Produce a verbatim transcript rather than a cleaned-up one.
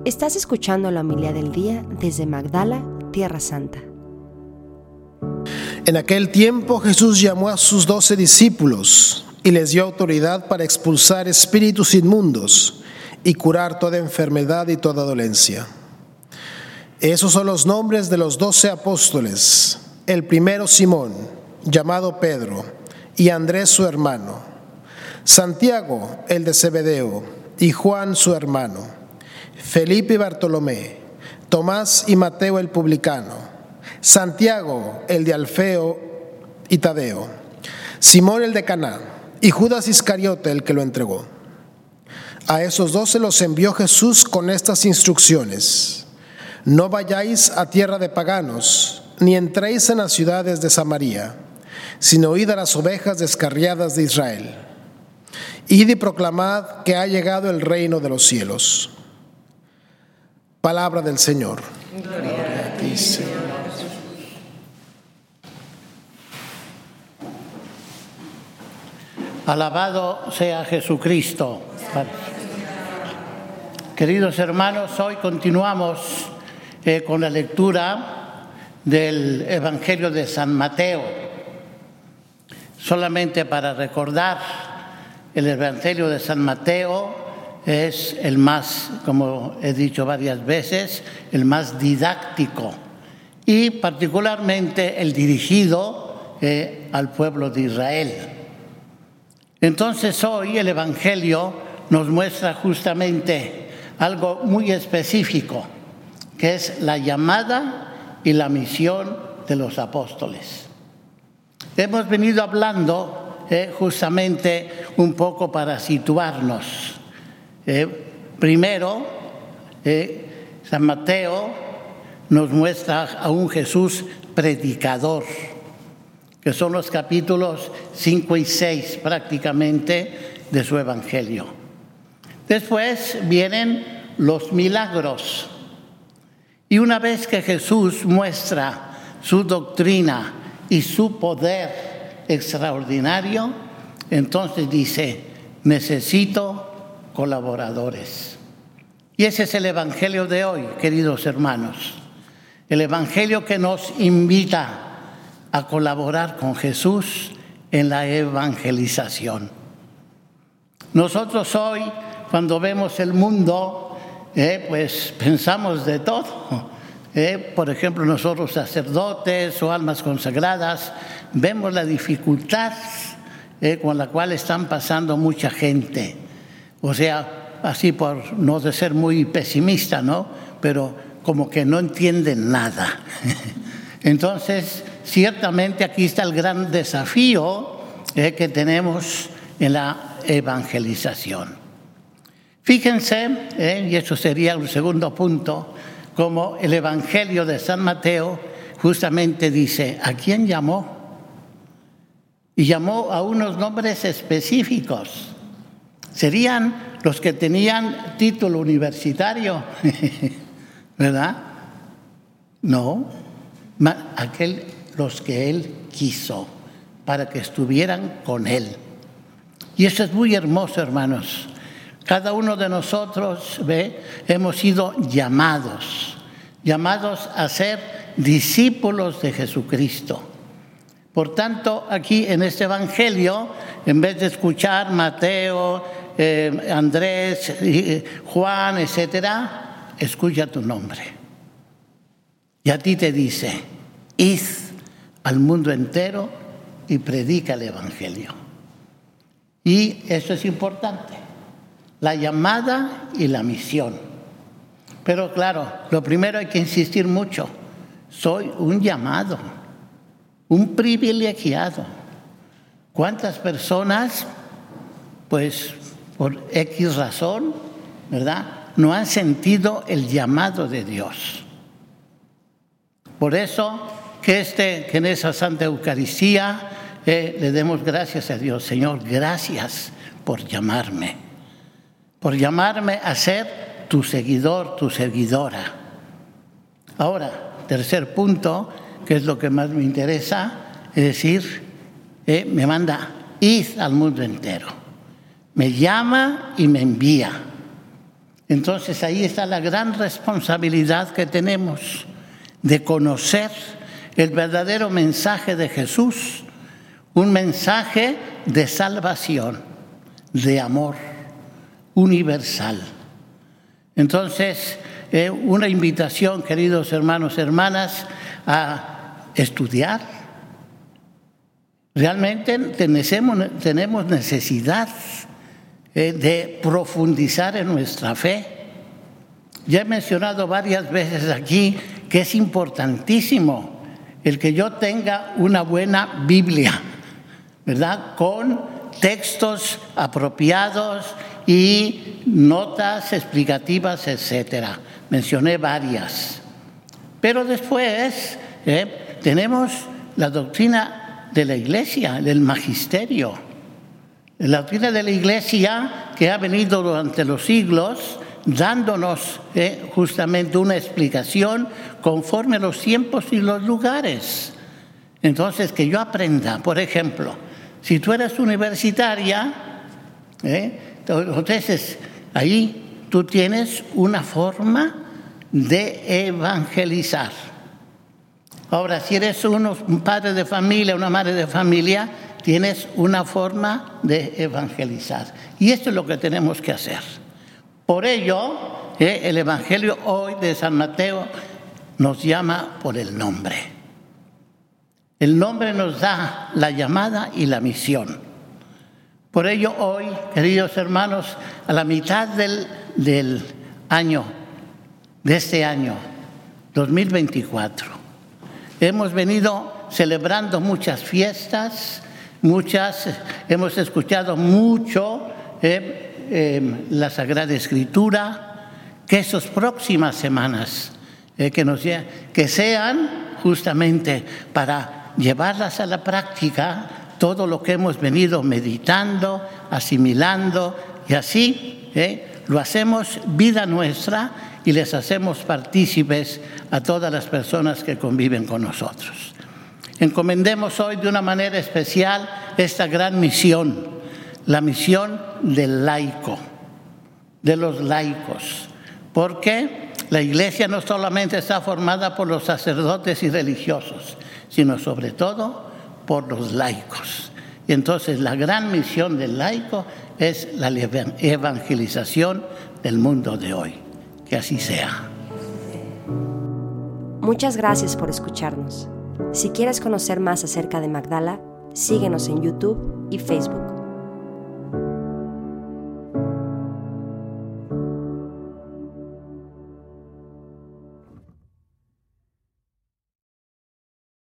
Estás escuchando la homilía del día desde Magdala, Tierra Santa. En aquel tiempo Jesús llamó a sus doce discípulos y les dio autoridad para expulsar espíritus inmundos y curar toda enfermedad y toda dolencia. Esos son los nombres de los doce apóstoles. El primero, Simón, llamado Pedro, y Andrés su hermano, Santiago, el de Zebedeo, y Juan su hermano, Felipe y Bartolomé, Tomás y Mateo el publicano, Santiago, el de Alfeo y Tadeo, Simón el de Caná, y Judas Iscariote, el que lo entregó. A esos doce los envió Jesús con estas instrucciones: no vayáis a tierra de paganos, ni entréis en las ciudades de Samaria, sino id a las ovejas descarriadas de Israel. Id y proclamad que ha llegado el reino de los cielos. Palabra del Señor. Gloria a ti, Señor. Alabado sea Jesucristo. Queridos hermanos, hoy continuamos eh, con la lectura del Evangelio de San Mateo. Solamente para recordar, el Evangelio de San Mateo es el más, como he dicho varias veces, el más didáctico y particularmente el dirigido eh, al pueblo de Israel. Entonces hoy el Evangelio nos muestra justamente algo muy específico, que es la llamada y la misión de los apóstoles. Hemos venido hablando eh, justamente un poco para situarnos. Eh, primero, eh, San Mateo nos muestra a un Jesús predicador, que son los capítulos cinco y seis prácticamente de su Evangelio. Después vienen los milagros. Y una vez que Jesús muestra su doctrina y su poder extraordinario, entonces dice: necesito colaboradores. Y ese es el Evangelio de hoy, queridos hermanos. El Evangelio que nos invita a colaborar con Jesús en la evangelización. Nosotros hoy, cuando vemos el mundo, eh, pues pensamos de todo. Eh, por ejemplo, nosotros sacerdotes o almas consagradas, vemos la dificultad eh, con la cual están pasando mucha gente. O sea, así por no de ser muy pesimista, ¿no? Pero como que no entienden nada. Entonces, ciertamente aquí está el gran desafío eh, que tenemos en la evangelización. Fíjense, eh, y eso sería un segundo punto, como el Evangelio de San Mateo justamente dice: ¿a quién llamó? Y llamó a unos nombres específicos. Serían los que tenían título universitario, ¿verdad? No, aquel, los que Él quiso, para que estuvieran con Él. Y eso es muy hermoso, hermanos. Cada uno de nosotros, ¿ve?, hemos sido llamados, llamados a ser discípulos de Jesucristo. Por tanto, aquí en este Evangelio, en vez de escuchar Mateo, eh, Andrés, eh, Juan, etcétera, escucha tu nombre. Y a ti te dice: id al mundo entero y predica el Evangelio. Y eso es importante, la llamada y la misión. Pero claro, lo primero hay que insistir mucho: soy un llamado, un privilegiado. ¿Cuántas personas, pues por X razón, ¿verdad?, no han sentido el llamado de Dios? Por eso que, este, que en esa Santa Eucaristía eh, le demos gracias a Dios. Señor, gracias por llamarme, por llamarme a ser tu seguidor, tu seguidora. Ahora, tercer punto, que es lo que más me interesa, es decir, eh, me manda: id al mundo entero. Me llama y me envía. Entonces ahí está la gran responsabilidad que tenemos de conocer el verdadero mensaje de Jesús, un mensaje de salvación, de amor universal. Entonces, eh, una invitación, queridos hermanos, hermanas, a estudiar. Realmente tenemos, tenemos necesidad eh, de profundizar en nuestra fe. Ya he mencionado varias veces aquí que es importantísimo el que yo tenga una buena Biblia, ¿verdad? Con textos apropiados y notas explicativas, etcétera. Mencioné varias. Pero después eh, tenemos la doctrina de la Iglesia, del magisterio. La doctrina de la Iglesia que ha venido durante los siglos dándonos eh, justamente una explicación conforme a los tiempos y los lugares. Entonces, que yo aprenda, por ejemplo, si tú eres universitaria, eh, entonces ahí tú tienes una forma de evangelizar. Ahora, si eres uno, un padre de familia, una madre de familia, tienes una forma de evangelizar. Y esto es lo que tenemos que hacer. Por ello, eh, el Evangelio hoy de San Mateo nos llama por el nombre. El nombre nos da la llamada y la misión. Por ello hoy, queridos hermanos, a la mitad del, del año, de este año, dos mil veinticuatro, hemos venido celebrando muchas fiestas, muchas, hemos escuchado mucho eh, eh, la Sagrada Escritura, que esas próximas semanas eh, que, nos, que sean justamente para llevarlas a la práctica todo lo que hemos venido meditando, asimilando, y así eh, lo hacemos vida nuestra y les hacemos partícipes a todas las personas que conviven con nosotros. Encomendemos hoy de una manera especial esta gran misión, la misión del laico, de los laicos, porque la Iglesia no solamente está formada por los sacerdotes y religiosos, sino sobre todo por los laicos. Y entonces la gran misión del laico es la evangelización del mundo de hoy. Que así sea. Muchas gracias por escucharnos. Si quieres conocer más acerca de Magdala, síguenos en YouTube y Facebook.